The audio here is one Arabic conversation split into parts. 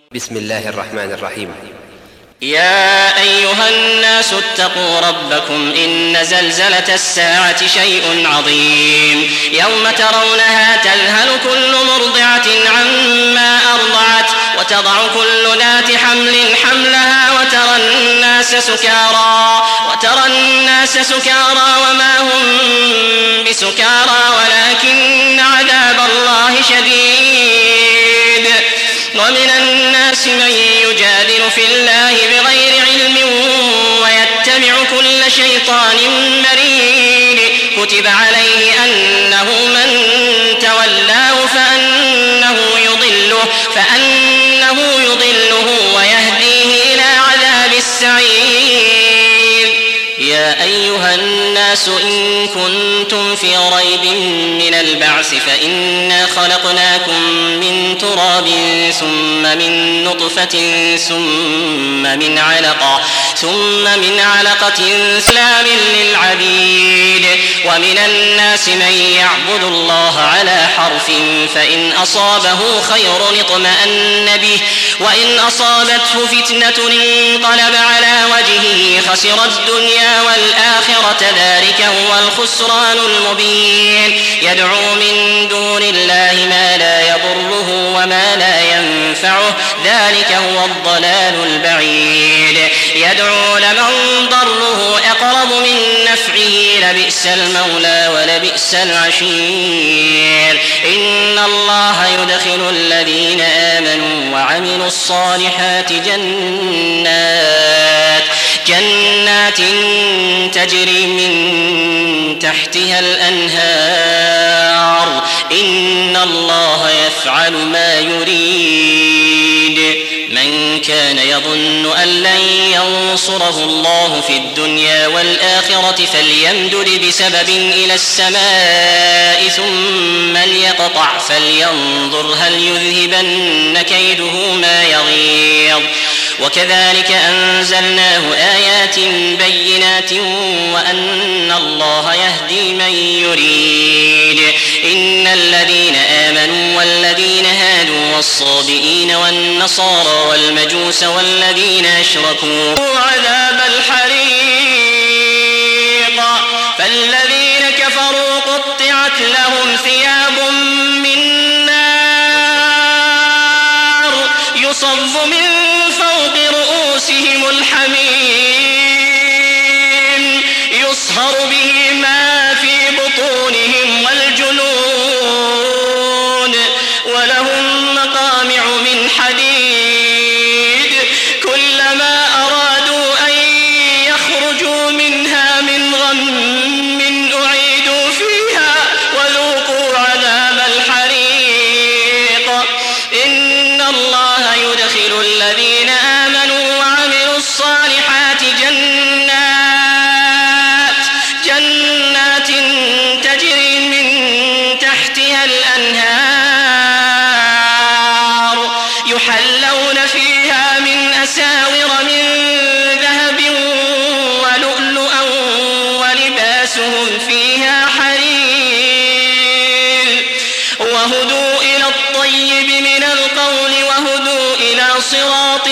بسم الله الرحمن الرحيم. يا أيها الناس اتقوا ربكم إن زلزلة الساعة شيء عظيم يوم ترونها تذهل كل مرضعة عما أرضعت وتضع كل ذات حمل حملها وترى الناس سكارى وما هم بسكارى ولكن عذاب الله شديد. ومن الناس من يجادل في الله بغير علم ويتبع كل شيطان مريد. كتب عليه أنه من تولاه فأنه يضله ويهديه إلى عذاب السعير. يا أيها الناس إن كنتم في ريب من البعث فإنا خلقناكم من تراب ثم من نطفة ثم من علقة سلام للعبيد. ومن الناس من يعبد الله على حرف فإن أصابه خير اطمأن به وإن أصابته فتنة انقلب على وجهه خسر الدنيا والآخرة ذلك هو الخسران المبين. يدعو من دون الله ما لا يضره وما لا ينفعه ذلك هو الضلال البعيد. يدعو لمن ضره أقرب من نفعه لبئس المولى ولبئس العشير. إن الله يدخل الذين آمنوا وعملوا الصالحات جنات تجري من تحتها الأنهار. إن الله يفعل ما يريد. من كان يظن أن لن ينصره الله في الدنيا والآخرة فليمدد بسبب إلى السماء ثم ليقطع فلينظر هل يذهبن كيده ما يغيظ. وكذلك أنزلناه آيات بينات وأن الله يهدي من يريد. إن الذين آمنوا والذين هادوا والصابئين والنصارى والمجوس والذين أشركوا عذاب الحريق. فالذين كفروا قطعت لهم ثياب من نار يصب من فوق رؤوسهم الحميم يصهر به ما في بطونهم والجلود ولهم مقامع من حديد كلما أرادوا أن يخرجوا منها من غم أعيدوا فيها وذوقوا عذاب الحريق. إن الله يدخل الذين آمنوا وعملوا الصالحات جنات تجري من تحتها الأنهار يحلون فيها من أساور من ذهب ولؤلؤا ولباسهم فيها حرير. وهدوا إلى الطيب من القول وهدوا إلى صراط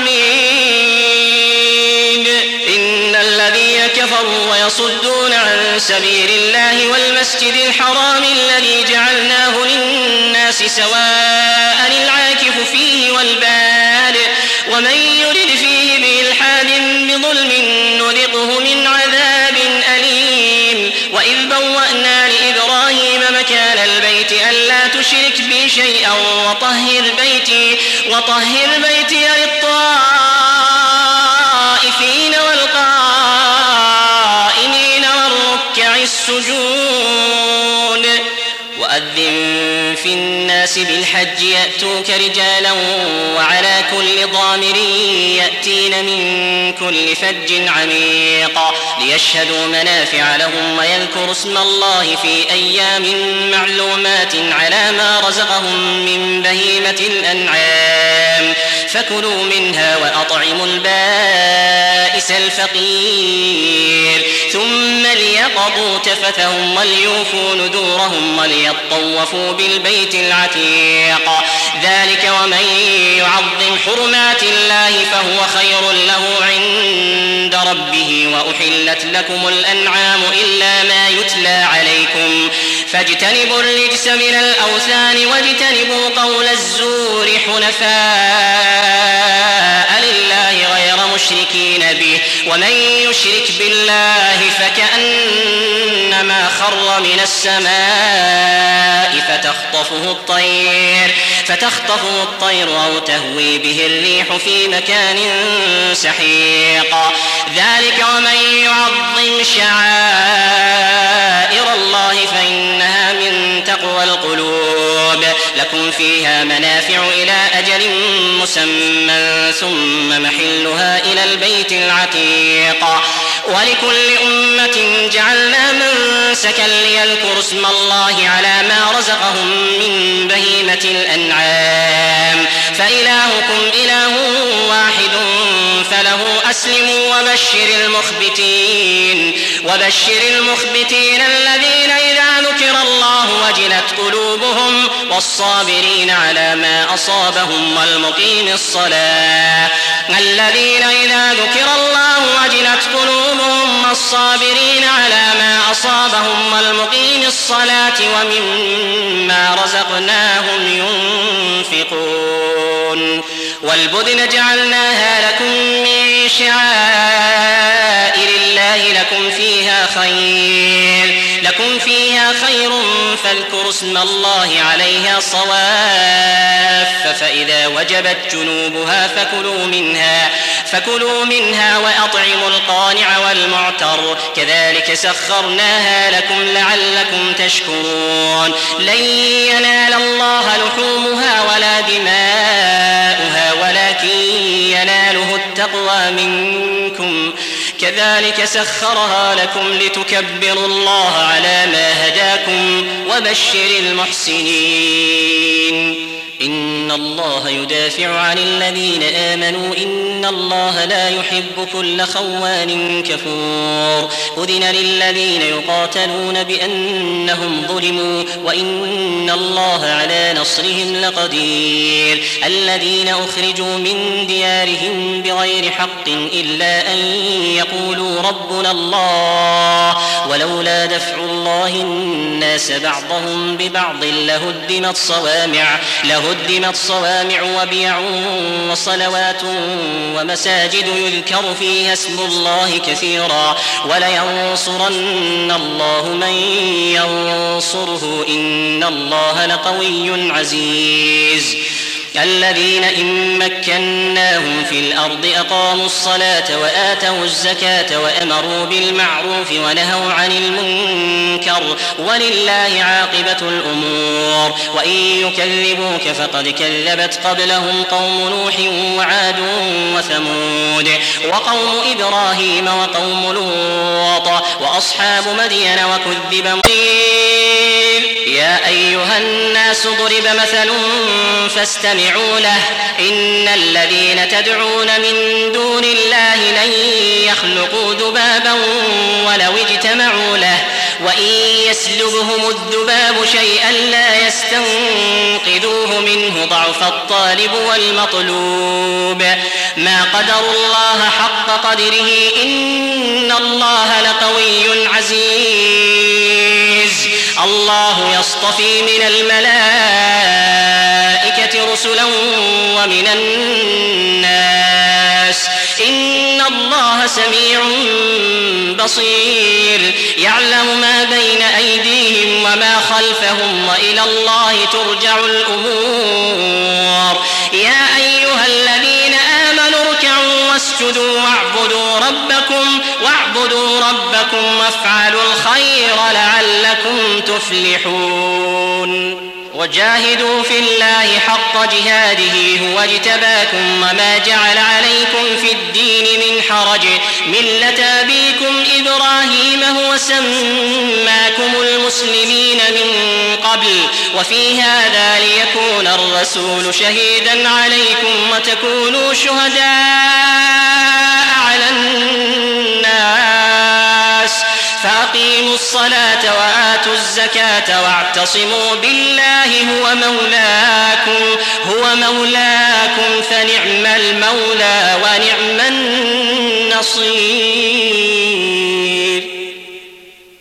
الحميد. إن الذين كفروا ويصدون عن سبيل الله والمسجد الحرام الذي جعلناه للناس سواء العاكف فيه والباد ومن يرد فيه بإلحاد بظلم نذقه من عذاب أليم. وإذ بوأنا لإبراهيم مكان البيت ألا تشرك بي شيئا وطهر بيتي للطائفين والقائمين والركع السجود. وأذن في الناس بالحج يأتوك رجالا وعلى كل ضامر يأتين من كل فج عميق ليشهدوا منافع لهم ويذكروا اسم الله في أيام معلومات على ما رزقهم من بهيمة الأنعام فكلوا منها وأطعموا البائس الفقير ثم ليقضوا تفثهم وليوفوا نذورهم وليطوفوا بالبيت العتيق. ذلك ومن يعظم عليكم حرمات الله فهو خير له عند ربه وأحلت لكم الأنعام إلا ما يتلى عليكم فاجتنبوا الرجس من الأوثان واجتنبوا قول الزور حنفاء لله غير مشركين به ومن يشرك بالله فكأنما خر من السماء فتخطفه الطير أو تهوي به الريح في مكان سحيق ذلك ومن يعظم شعائر الله فإنها من تقوى القلوب لكم فيها منافع إلى أجل مسمى ثم محلها إلى البيت العتيق ولكل أمة جعلنا منسكا ليذكروا اسم الله على ما رزقهم من بهيمة الأنعام فإلهكم إله واحد فله أسلموا وبشر المخبتين الذين إذا ذكر الله وجلت قلوبهم والصابرين على ما أصابهم والمقيم الصلاة الذين إذا ذكر الله وجلت قلوبهم والصابرين على ما أصابهم والمقيم الصلاة ومما رزقناهم ينفقون والبدن جعلناها لكم من شعائر الله لكم فيها خير فاذكروا اسم الله عليها صواف فإذا وجبت جنوبها فكلوا منها وأطعموا القانع والمعتر كذلك سخرناها لكم لعلكم تشكرون لن ينال الله لحومها ولا دماؤها ولكن يناله التقوى منكم كذلك سخرها لكم لتكبروا الله على ما هداكم وبشر المحسنين إن الله يدافع عن الذين آمنوا إن الله لا يحب كل خوان كفور أذن للذين يقاتلون بأنهم ظلموا وإن الله على نصرهم لقدير الذين أخرجوا من ديارهم بغير حق إلا أن يقولوا ربنا الله ولولا دفع الله الناس بعضهم ببعض لهدمت صوامع وبيع وصلوات ومساجد يذكر فيها اسم الله كثيرا ولينصرن الله من ينصره إن الله لقوي عزيز الذين إن مكناهم في الأرض أقاموا الصلاة وآتوا الزكاة وأمروا بالمعروف ونهوا عن المنكر ولله عاقبة الأمور وإن يكذبوك فقد كذبت قبلهم قوم نوح وعاد وثمود وقوم إبراهيم وقوم لوط وأصحاب مدين وكذب مضير يا أيها الناس ضرب مثل فاستمعوا له إن الذين تدعون من دون الله لن يخلقوا ذبابا ولو اجتمعوا له وإن يسلبهم الذباب شيئا لا يستنقذوه منه ضعف الطالب والمطلوب ما قدروا الله حق قدره إن الله لقوي عزيز الله يصطفي من الملائكة رسلا ومن الناس إن الله سميع بصير يعلم ما بين أيديهم وما خلفهم وإلى الله ترجع الأمور يا أيها الذين آمنوا اركعوا واسجدوا واعبدوا ربكم وافعلوا الخير لعلكم تفلحون وجاهدوا في الله حق جهاده هو اجتباكم وما جعل عليكم في الدين من حرج ملة أبيكم إبراهيم هو سماكم المسلمين من قبل وفي هذا ليكون الرسول شهيدا عليكم وتكونوا شهداء على الناس فأقيموا الصلاة وآتوا الزكاة الزكاة واعتصموا بالله هو مولاكم فنعم المولى ونعم النصير.